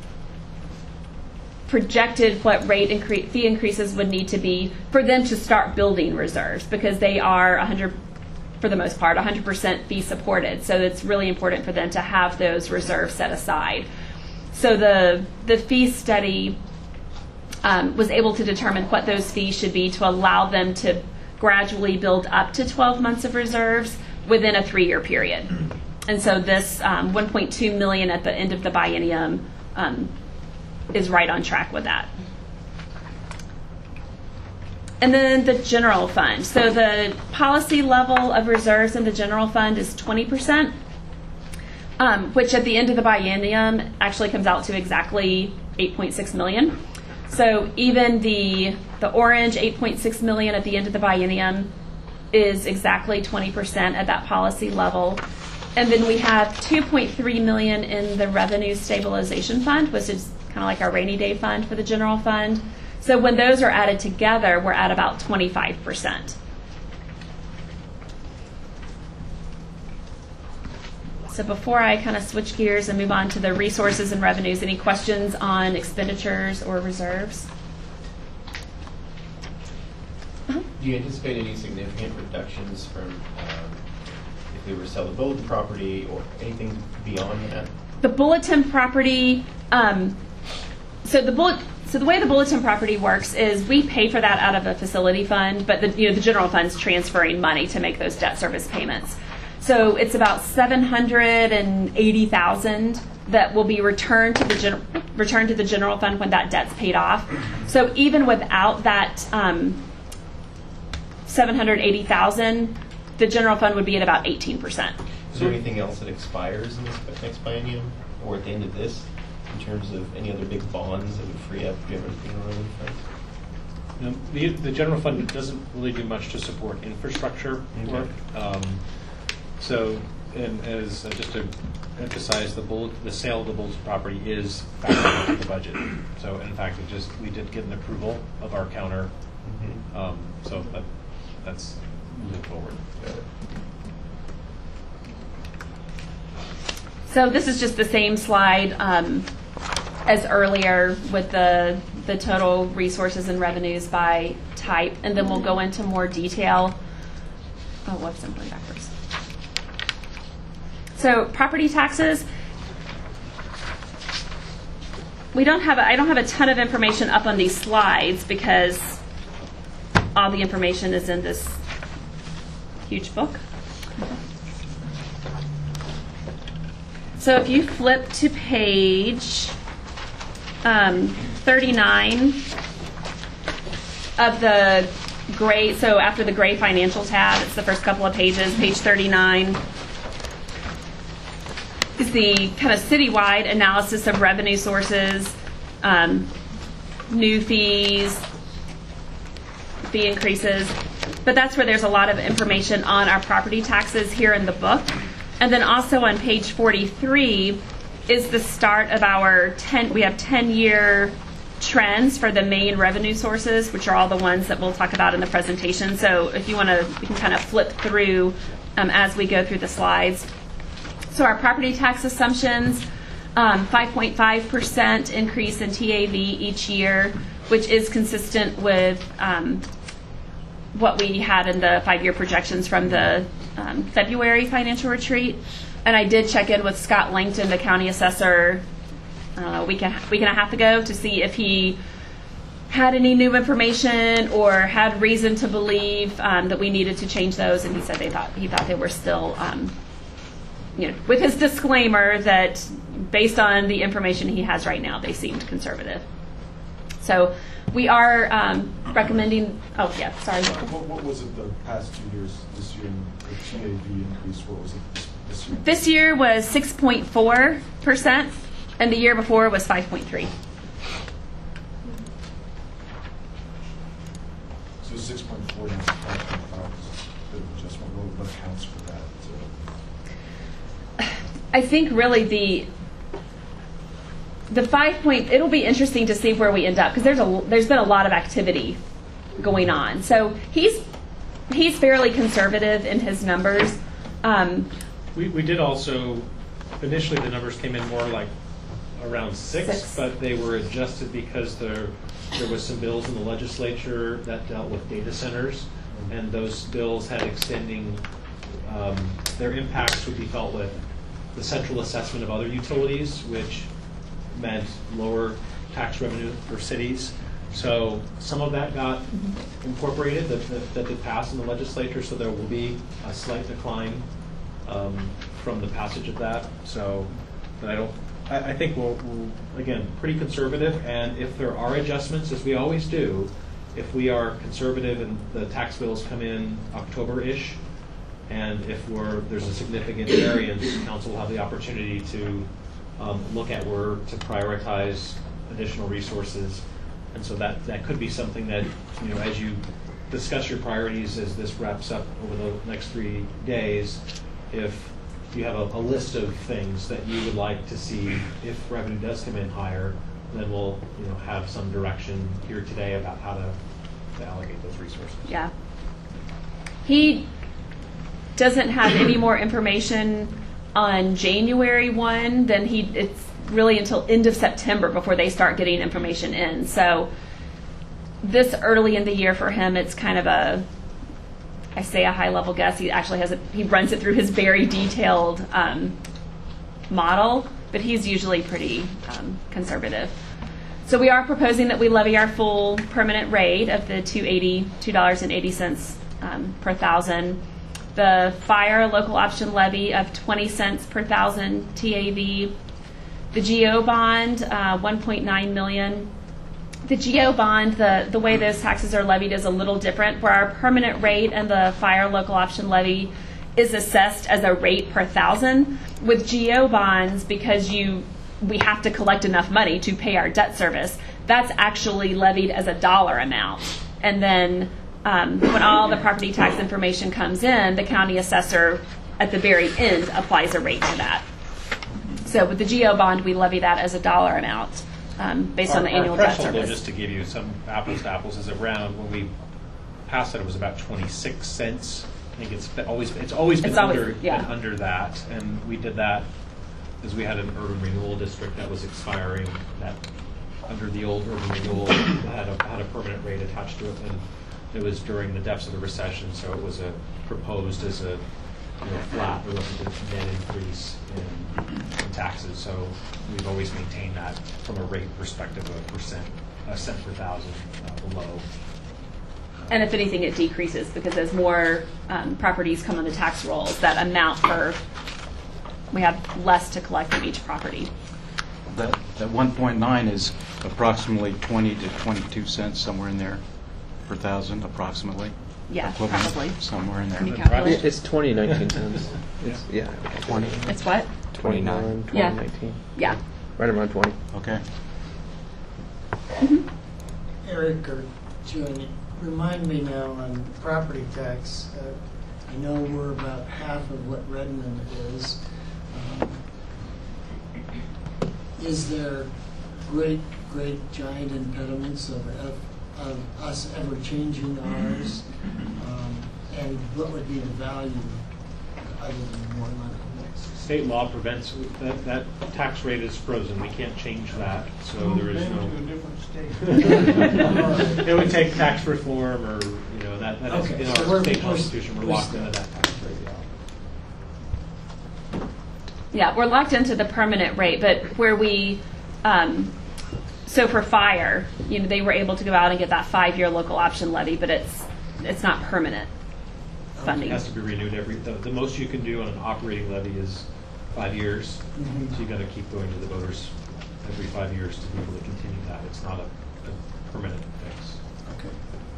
projected what fee increases would need to be for them to start building reserves, because they are for the most part, 100% fee supported. So it's really important for them to have those reserves set aside. So the fee study was able to determine what those fees should be to allow them to gradually build up to 12 months of reserves within a 3-year period. And so this $1.2 million at the end of the biennium is right on track with that. And then the general fund. So the policy level of reserves in the general fund is 20%, which at the end of the biennium actually comes out to exactly $8.6 million. So even the orange $8.6 million at the end of the biennium is exactly 20% at that policy level. And then we have $2.3 million in the revenue stabilization fund, which is kind of like our rainy day fund for the general fund. So when those are added together, we're at about 25%. So before I kind of switch gears and move on to the resources and revenues, any questions on expenditures or reserves? Do you anticipate any significant reductions from if we were to sell the bulletin property or anything beyond that? The bulletin property, so the way the bulletin property works is we pay for that out of a facility fund, but the general fund's transferring money to make those debt service payments. So it's about $780,000 that will be returned to the general fund when that debt's paid off. So even without that $780,000, the general fund would be at about 18%. Is there anything else that expires in this next biennium or at the end of this in terms of any other big bonds that would free up? Do you have anything on the funds? The general fund doesn't really do much to support infrastructure work. So, and as just to emphasize, the sale of the bulletin property is factored into the budget. So, in fact, we did get an approval of our counter. So that's moving forward. So this is just the same slide as earlier with the total resources and revenues by type, and then we'll go into more detail. Oh, whoops, I'm going backwards. So property taxes. I don't have a ton of information up on these slides because all the information is in this huge book. So if you flip to page 39 of the gray, so after the gray financial tab, it's the first couple of pages, page 39 is the kind of citywide analysis of revenue sources, new fees, fee increases. But that's where there's a lot of information on our property taxes here in the book. And then also on page 43 is the start of our 10-year trends for the main revenue sources, which are all the ones that we'll talk about in the presentation. So if you want to, you can kind of flip through as we go through the slides. So our property tax assumptions, 5.5% increase in TAV each year, which is consistent with what we had in the 5-year projections from the February financial retreat. And I did check in with Scott Langton, the county assessor, a week and a half ago to see if he had any new information or had reason to believe that we needed to change those. And he said he thought they were still, with his disclaimer that based on the information he has right now, they seemed conservative. So we are recommending. Oh yeah, sorry. What was it the past 2 years? This year, the TAV increase. What was it this year? This year was 6.4%, and the year before was 5.3%. So 6.4 now 5.5 is a bit of adjustment. What accounts for that? I think really the 5 point. It'll be interesting to see where we end up because there's been a lot of activity going on. So he's fairly conservative in his numbers. We did also initially the numbers came in more like around six, but they were adjusted because there was some bills in the legislature that dealt with data centers, and those bills had extending their impacts would be felt with the central assessment of other utilities, which meant lower tax revenue for cities. So some of that got incorporated, that did pass in the legislature, so there will be a slight decline from the passage of that. So, but I think we'll, again, pretty conservative, and if there are adjustments, as we always do, if we are conservative and the tax bills come in October-ish, and if there's a significant variance, council will have the opportunity to look at where to prioritize additional resources. And so that could be something that, as you discuss your priorities as this wraps up over the next 3 days, if you have a list of things that you would like to see if revenue does come in higher, then we'll have some direction here today about how to allocate those resources. Yeah. He doesn't have any more information on January 1 than it's really until end of September before they start getting information in. So this early in the year for him, it's kind of a high level guess. He actually he runs it through his very detailed model, but he's usually pretty conservative. So we are proposing that we levy our full permanent rate of the $2.80 per thousand. The fire local option levy of 20 cents per thousand TAV. The GO bond, 1.9 million. The GO bond, the way those taxes are levied is a little different, where our permanent rate and the fire local option levy is assessed as a rate per thousand. With GO bonds, because we have to collect enough money to pay our debt service, that's actually levied as a dollar amount. And then when all the property tax information comes in, the county assessor at the very end applies a rate to that. So with the GO bond, we levy that as a dollar amount based on the annual debt threshold, service. just to give you some apples to apples, is around, when we passed it was about 26 cents. I think it's always been under that, and we did that because we had an urban renewal district that was expiring, that under the old urban renewal had a permanent rate attached to it, and it was during the depths of the recession, so it was proposed as a flat relative net increase in taxes. So we've always maintained that from a rate perspective of a cent per thousand below. And if anything, it decreases because as more properties come on the tax rolls, that amount we have less to collect from each property. That 1.9 is approximately 20 to 22 cents, somewhere in there, per thousand, approximately. Yeah, equivalent, probably. somewhere in there. Can you calculate? It's 2019 cents. Yeah. 20. It's what? 29, 2019. Yeah. Right around 20. Okay. Eric or Joanne, remind me now on property tax. I know we're about half of what Redmond is. Is there great giant impediments of us ever changing ours? And what would be the value other than more money? State law prevents that tax rate is frozen. We can't change that, so there is no. To a different state. It would take tax reform, or that is Okay, in so our state constitution. We're locked into that tax rate. Yeah, we're locked into the permanent rate, but where we, so for fire, they were able to go out and get that 5-year local option levy, but it's not permanent funding. It has to be renewed the most you can do on an operating levy is 5 years. Mhm. So you got to keep going to the voters every 5 years to be able to continue that. It's not a permanent fix. Okay.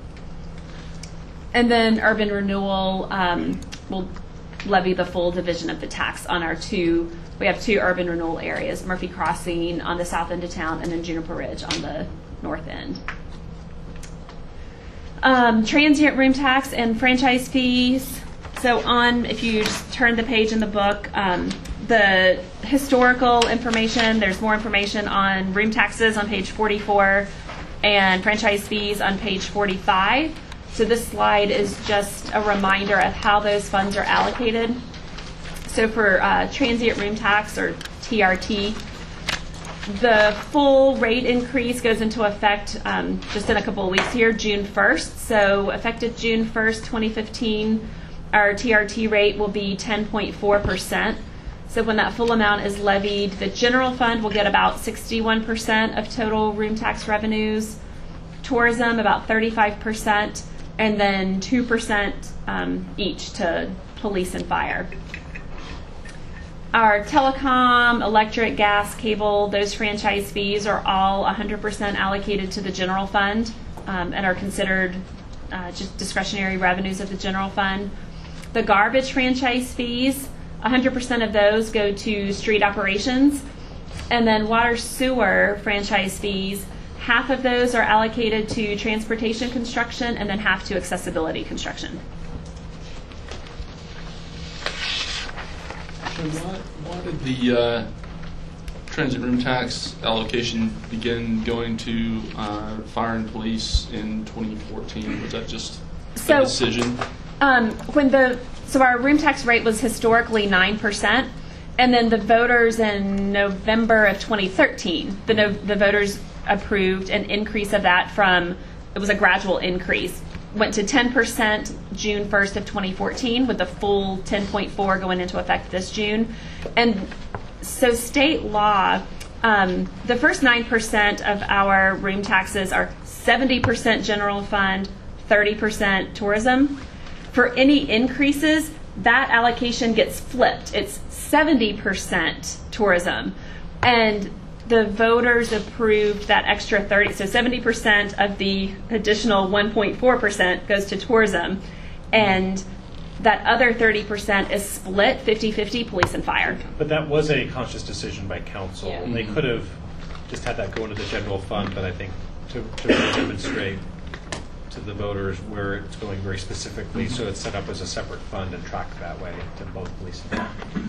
And then urban renewal will levy the full division of the tax on we have two urban renewal areas, Murphy Crossing on the south end of town and then Juniper Ridge on the north end. Transient room tax and franchise fees. So if you just turn the page in the book, the historical information, there's more information on room taxes on page 44 and franchise fees on page 45. So this slide is just a reminder of how those funds are allocated. So for transient room tax, or TRT, the full rate increase goes into effect just in a couple of weeks here, June 1st. So effective June 1st, 2015, our TRT rate will be 10.4%. So when that full amount is levied, the general fund will get about 61% of total room tax revenues. tourism about 35%, and then 2% each to police and fire. Our telecom, electric, gas, cable, those franchise fees are all 100% allocated to the general fund and are considered just discretionary revenues of the general fund. The garbage franchise fees, 100% of those go to street operations. And then water sewer franchise fees, half of those are allocated to transportation construction and then half to accessibility construction. Why did the transit room tax allocation begin going to fire and police in 2014? Was that just a decision? So our room tax rate was historically 9%, and then the voters in November of 2013, the voters approved an increase of that from, it was a gradual increase, went to 10% June 1st of 2014 with the full 10.4 going into effect this June. And so state law, the first 9% of our room taxes are 70% general fund, 30% tourism. For any increases, that allocation gets flipped. It's 70% tourism. And the voters approved that extra 30, so 70% of the additional 1.4% goes to tourism, and that other 30% is split 50-50 police and fire. But that was a conscious decision by council. Yeah. They could have just had that go into the general fund, but I think to really demonstrate to the voters where it's going very specifically, so it's set up as a separate fund and tracked that way to both police and fire.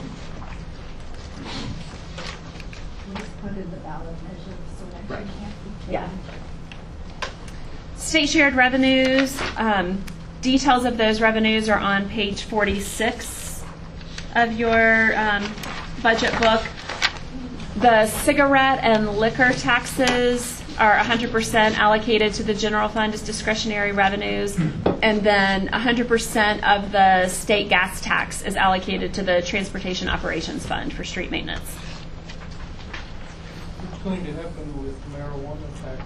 Put in the ballot measure so that Right. you can't be Yeah. State shared revenues, details of those revenues are on page 46 of your budget book. The cigarette and liquor taxes are 100% allocated to the general fund as discretionary revenues, and then 100% of the state gas tax is allocated to the Transportation Operations Fund for street maintenance. What's going to happen with marijuana tax?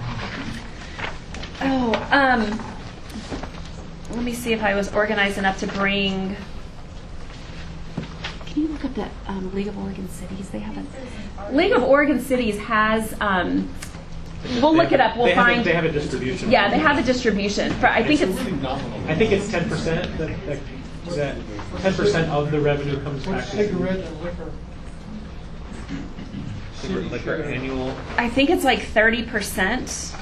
Oh, let me see if I was organized enough to bring. Can you look up that League of Oregon Cities? They have a League of Oregon Cities has. We'll look it up. We'll find. They have a distribution. Yeah, they have a distribution. For, I think it's. I think it's 10%. That 10% of the revenue comes back. Cigarette and liquor. Cigarette liquor annual. I think it's like 30%. I think it's 10%.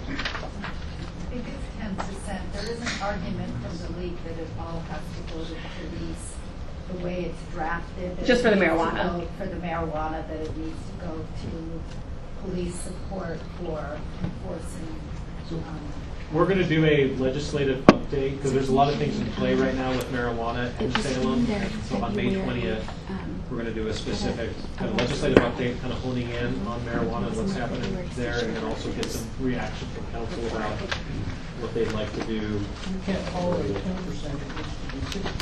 There is an argument from the league that it all has to go to police, the way it's drafted. that Just it for the needs to marijuana. go For the marijuana, that it needs to go to police support for enforcing. We're going to do a legislative update because there's a lot of things in play right now with marijuana in Salem. So on May 20th, we're going to do a specific kind of legislative update, kind of honing in on marijuana and what's happening there, and then also get some reaction from council about what they'd like to do. You can't tolerate 10%, it needs to be 60%.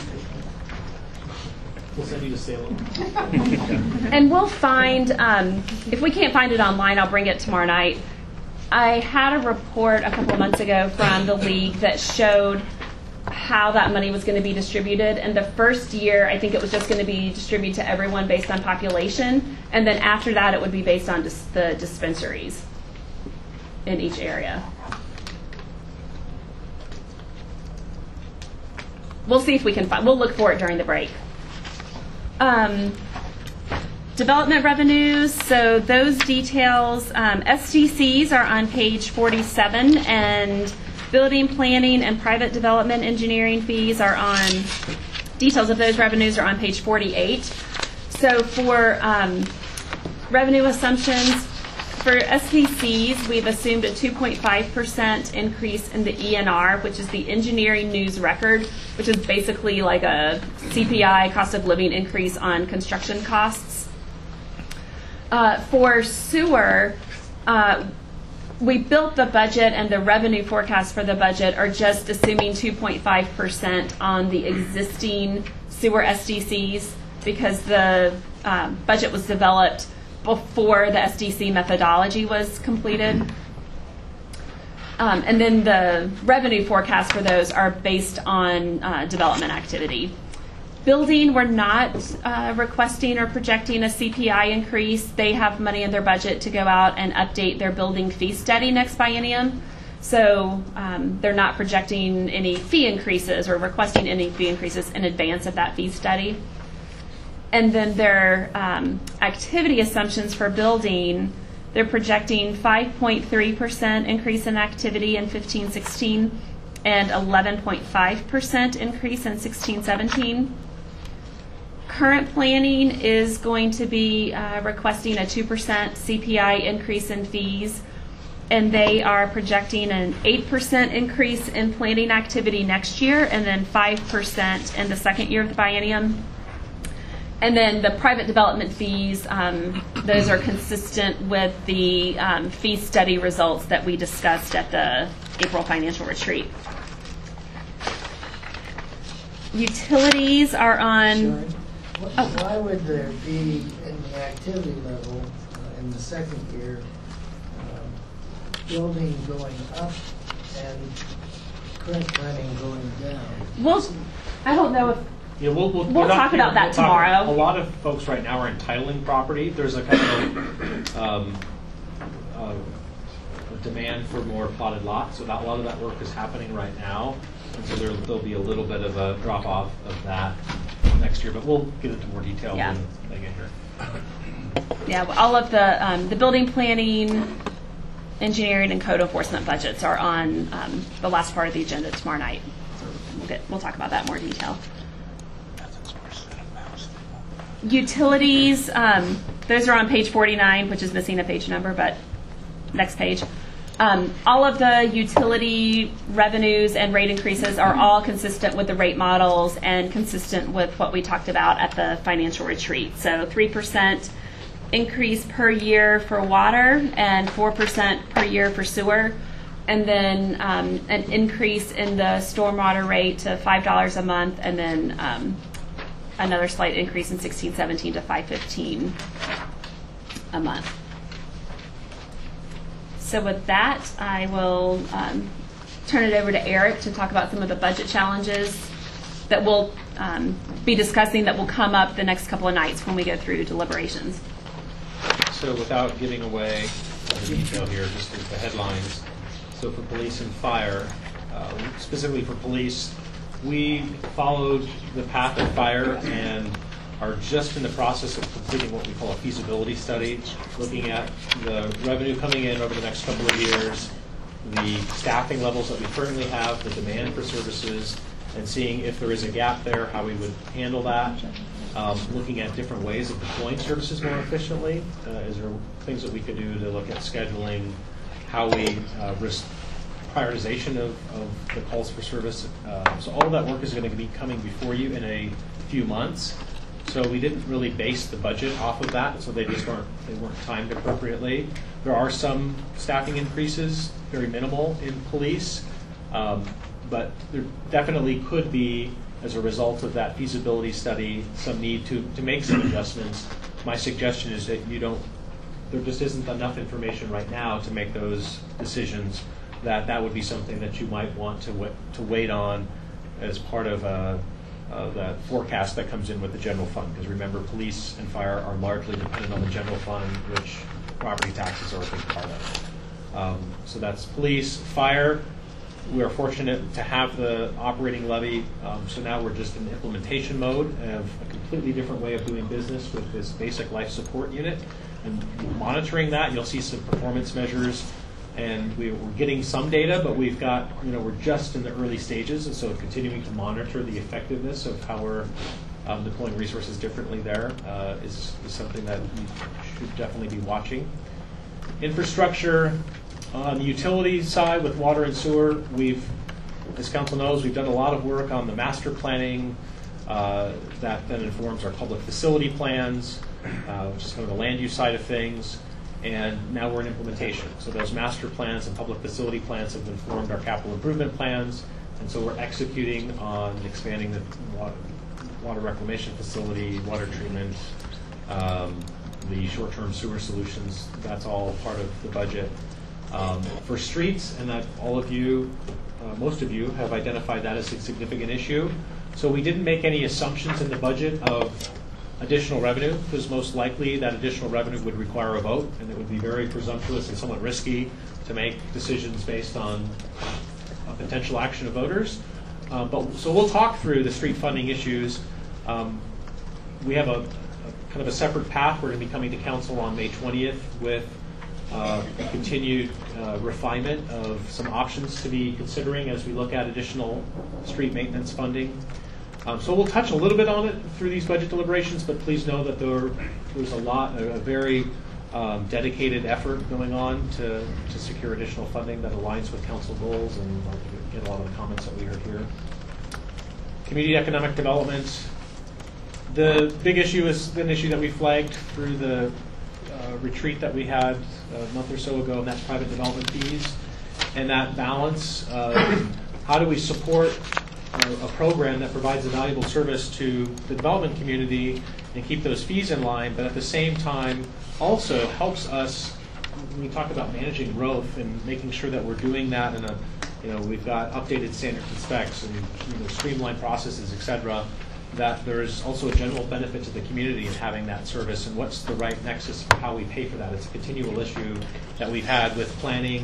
We'll send you to Salem. And we'll find, if we can't find it online, I'll bring it tomorrow night. I had a report a couple of months ago from the league that showed how that money was going to be distributed. And the first year, I think it was just going to be distributed to everyone based on population. And then after that, it would be based on the dispensaries in each area. We'll see if we can find, we'll look for it during the break. Development revenues, so those details, SDCs are on page 47, and building planning and private development engineering fees are on, details of those revenues are on page 48. So for revenue assumptions, for SDCs, we've assumed a 2.5% increase in the ENR, which is the engineering news record, which is basically like a CPI, cost of living increase on construction costs. For sewer, we built the budget, and the revenue forecast for the budget are just assuming 2.5% on the existing sewer SDCs, because the budget was developed before the SDC methodology was completed. And then the revenue forecasts for those are based on development activity. Building, we're not requesting or projecting a CPI increase. They have money in their budget to go out and update their building fee study next biennium. So they're not projecting any fee increases or requesting any fee increases in advance of that fee study. And then their activity assumptions for building, they're projecting 5.3% increase in activity in 15-16 and 11.5% increase in 16-17. Current planning is going to be requesting a 2% CPI increase in fees, and they are projecting an 8% increase in planning activity next year and then 5% in the second year of the biennium. And then the private development fees, those are consistent with the fee study results that we discussed at the April financial retreat. Utilities are on... Sharon, why would there be, in the activity level in the second year, building going up and current planning going down? Well, I don't know if... Yeah, we'll talk about that tomorrow. A lot of folks right now are entitling property. There's a kind of a demand for more plotted lots. So a lot of that work is happening right now. And so there'll be a little bit of a drop off of that next year. But we'll get into more detail when they get here. Yeah, all of the building planning, engineering, and code enforcement budgets are on the last part of the agenda tomorrow night. So we'll talk about that in more detail. Utilities, those are on page 49, which is missing a page number, but next page. All of the utility revenues and rate increases are all consistent with the rate models and consistent with what we talked about at the financial retreat. So 3% increase per year for water and 4% per year for sewer. And then an increase in the stormwater rate to $5 a month, and then another slight increase in 16-17 to $5.15 a month. So with that, I will turn it over to Eric to talk about some of the budget challenges that we'll be discussing that will come up the next couple of nights when we go through deliberations. So without giving away all the detail here, just the headlines. So for police and fire, specifically for police, we followed the path of fire and are just in the process of completing what we call a feasibility study, looking at the revenue coming in over the next couple of years, the staffing levels that we currently have, the demand for services, and seeing if there is a gap there, how we would handle that. Looking at different ways of deploying services more efficiently. Is there things that we could do to look at scheduling, how we risk prioritization of the calls for service. So all of that work is going to be coming before you in a few months. So we didn't really base the budget off of that, so they weren't timed appropriately. There are some staffing increases, very minimal in police, but there definitely could be, as a result of that feasibility study, some need to make some adjustments. My suggestion is that there just isn't enough information right now to make those decisions. That would be something that you might want to wait on as part of that forecast that comes in with the general fund. Because remember, police and fire are largely dependent on the general fund, which property taxes are a big part of. So that's police, fire. We are fortunate to have the operating levy, so now we're just in implementation mode of a completely different way of doing business with this basic life support unit. And monitoring that, you'll see some performance measures. And we're getting some data, but we've got, we're just in the early stages, and so continuing to monitor the effectiveness of how we're deploying resources differently there is something that we should definitely be watching. Infrastructure, on the utility side with water and sewer, as council knows, we've done a lot of work on the master planning that then informs our public facility plans, which is kind of the land use side of things. And now we're in implementation. So those master plans and public facility plans have informed our capital improvement plans, and so we're executing on expanding the water reclamation facility, water treatment, the short-term sewer solutions. That's all part of the budget. For streets, and that all of you, most of you, have identified that as a significant issue. So we didn't make any assumptions in the budget of additional revenue, because most likely that additional revenue would require a vote, and it would be very presumptuous and somewhat risky to make decisions based on a potential action of voters. So we'll talk through the street funding issues. We have a kind of a separate path. We're going to be coming to council on May 20th with continued refinement of some options to be considering as we look at additional street maintenance funding. So we'll touch a little bit on it through these budget deliberations, but please know that there's a very dedicated effort going on to secure additional funding that aligns with council goals, and I'll get a lot of the comments that we heard here. Community economic development. The big issue is an issue that we flagged through the retreat that we had a month or so ago, and that's private development fees. And that balance of how do we support a program that provides a valuable service to the development community and keep those fees in line, but at the same time also helps us when we talk about managing growth and making sure that we're doing that in a, we've got updated standards and specs and streamlined processes, et cetera, that there's also a general benefit to the community in having that service, and what's the right nexus for how we pay for that. It's a continual issue that we've had with planning,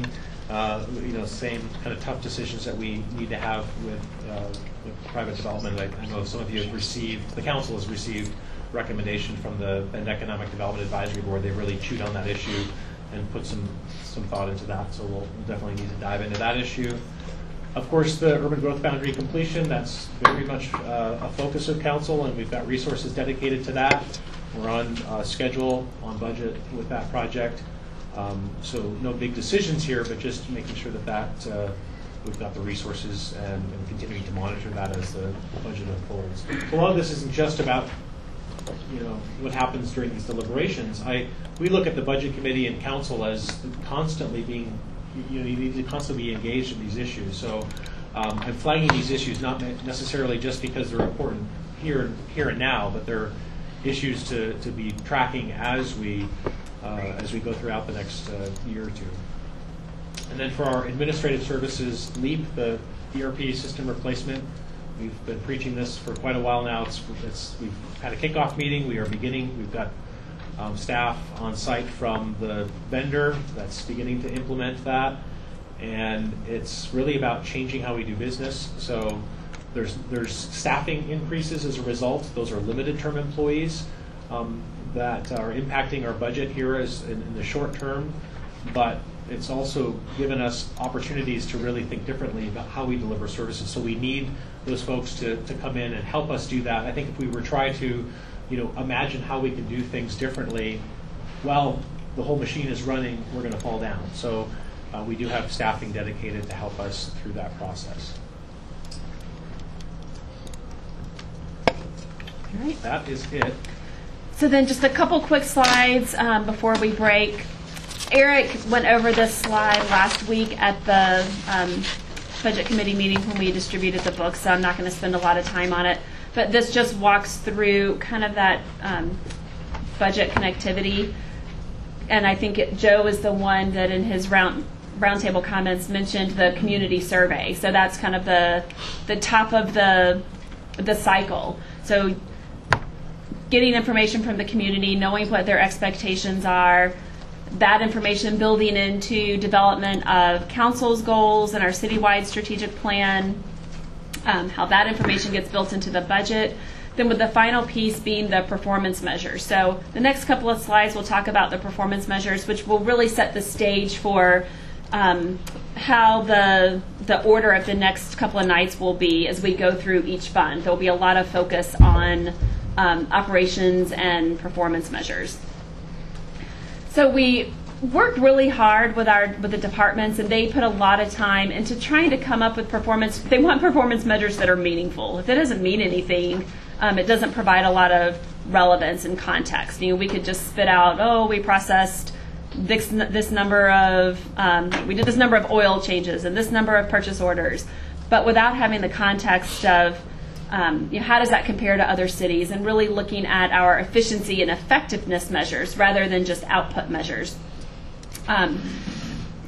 same kind of tough decisions that we need to have with private development. I know some of you have received, the council has received recommendation from the Bend Economic Development Advisory Board. They really chewed on that issue and put some thought into that, so we'll definitely need to dive into that issue. Of course, the urban growth boundary completion, that's very much a focus of council, and we've got resources dedicated to that. We're on schedule, on budget with that project. So no big decisions here, but just making sure that we've got the resources and continuing to monitor that as the budget unfolds. So a lot of this isn't just about what happens during these deliberations. We look at the budget committee and council as constantly being, you need to constantly be engaged in these issues. So I'm flagging these issues not necessarily just because they're important here and now, but they're issues to be tracking as we go throughout the next year or two. And then for our administrative services, LEAP, the ERP system replacement, we've been preaching this for quite a while now. We've had a kickoff meeting. We've got staff on site from the vendor that's beginning to implement that. And it's really about changing how we do business. So there's staffing increases as a result. Those are limited term employees that are impacting our budget here in the short term, but it's also given us opportunities to really think differently about how we deliver services. So we need those folks to come in and help us do that. I think if we were trying to imagine how we can do things differently, well, the whole machine is running, we're going to fall down. So we do have staffing dedicated to help us through that process. All right. That is it. So then just a couple quick slides before we break. Eric went over this slide last week at the budget committee meeting when we distributed the book, so I'm not going to spend a lot of time on it. But this just walks through kind of that budget connectivity. And I think Joe is the one that in his roundtable comments mentioned the community survey. So that's kind of the top of the cycle. So getting information from the community, knowing what their expectations are, that information building into development of council's goals and our citywide strategic plan, how that information gets built into the budget. Then with the final piece being the performance measures. So the next couple of slides we'll talk about the performance measures, which will really set the stage for how the order of the next couple of nights will be as we go through each fund. There will be a lot of focus on operations and performance measures. So we worked really hard with the departments, and they put a lot of time into trying to come up with performance. They want performance measures that are meaningful. If it doesn't mean anything, it doesn't provide a lot of relevance and context. We could just spit out, we processed this number of, we did this number of oil changes and this number of purchase orders, but without having the context of how does that compare to other cities, and really looking at our efficiency and effectiveness measures rather than just output measures.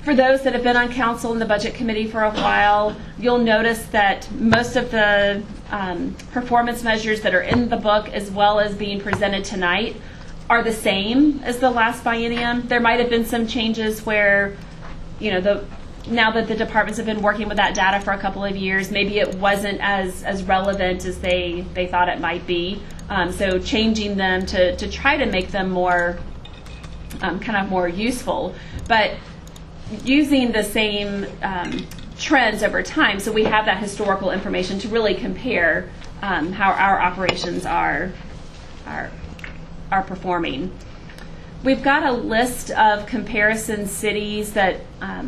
For those that have been on council and the budget committee for a while, you'll notice that most of the performance measures that are in the book, as well as being presented tonight, are the same as the last biennium. There might have been some changes where, now that the departments have been working with that data for a couple of years, maybe it wasn't as relevant as they thought it might be. So changing them to try to make them more kind of more useful, but using the same trends over time, so we have that historical information to really compare how our operations are performing. We've got a list of comparison cities that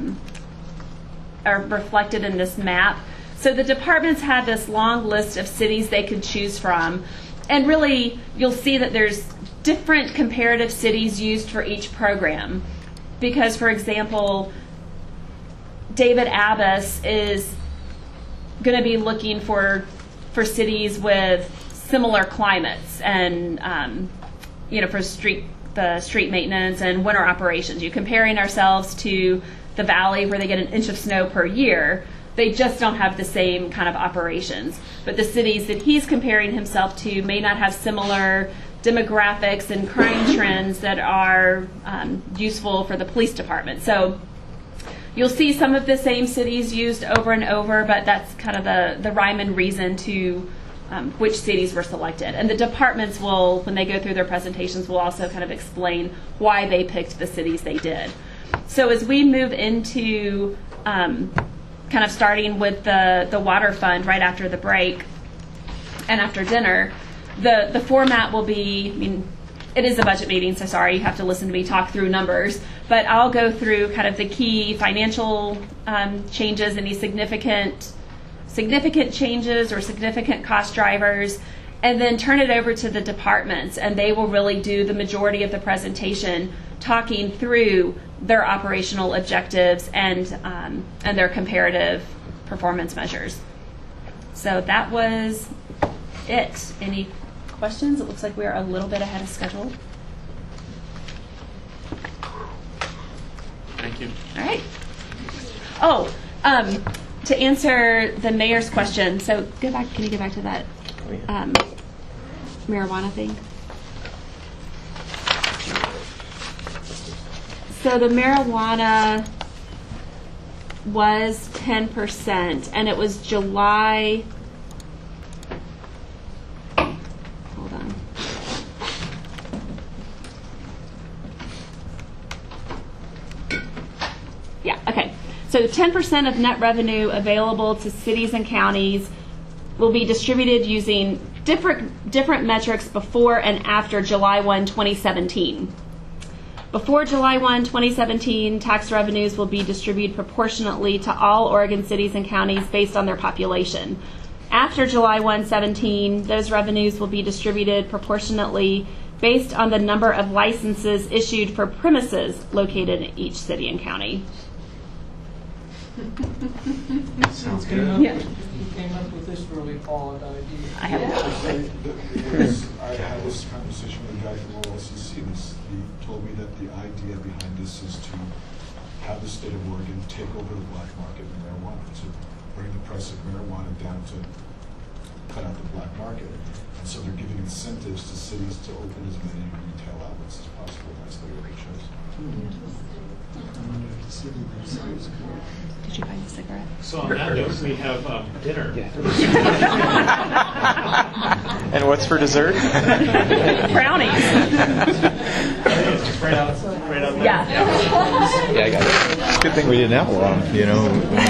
are reflected in this map. So the departments have this long list of cities they could choose from, and really you'll see that there's different comparative cities used for each program. Because, for example, David Abbas is going to be looking for cities with similar climates and, for the street maintenance and winter operations. You're comparing ourselves to the valley where they get an inch of snow per year. They just don't have the same kind of operations. But the cities that he's comparing himself to may not have similar demographics and crime trends that are useful for the police department. So you'll see some of the same cities used over and over, but that's kind of the rhyme and reason to which cities were selected. And the departments will, when they go through their presentations, will also kind of explain why they picked the cities they did. So as we move into kind of starting with the water fund right after the break and after dinner, the format will be, it is a budget meeting, so sorry, you have to listen to me talk through numbers, but I'll go through kind of the key financial changes, any significant changes or significant cost drivers, and then turn it over to the departments, and they will really do the majority of the presentation talking through their operational objectives and their comparative performance measures. So that was it. Any questions? It looks like we are a little bit ahead of schedule. Thank you. All right. Oh, to answer the mayor's question, so go back. Can you go back to that marijuana thing? So the marijuana was 10%, and it was July. Hold on. Yeah, okay. So 10% of net revenue available to cities and counties will be distributed using different metrics before and after July 1, 2017. Before July 1, 2017, tax revenues will be distributed proportionately to all Oregon cities and counties based on their population. After July 1, 2017, those revenues will be distributed proportionately based on the number of licenses issued for premises located in each city and county. Sounds good. Yeah. You came up with this really solid idea. I have I had this conversation with a guy from OLCC, and he told me that the idea behind this is to have the state of Oregon take over the black market in marijuana, to bring the price of marijuana down to cut out the black market. And so they're giving incentives to cities to open as many retail outlets as possible. That's the way it shows. Did you find a cigarette? So on that note, we have dinner. And what's for dessert? Brownies. Right out there. Yeah. Yeah, I got it. It's a good thing we didn't have one,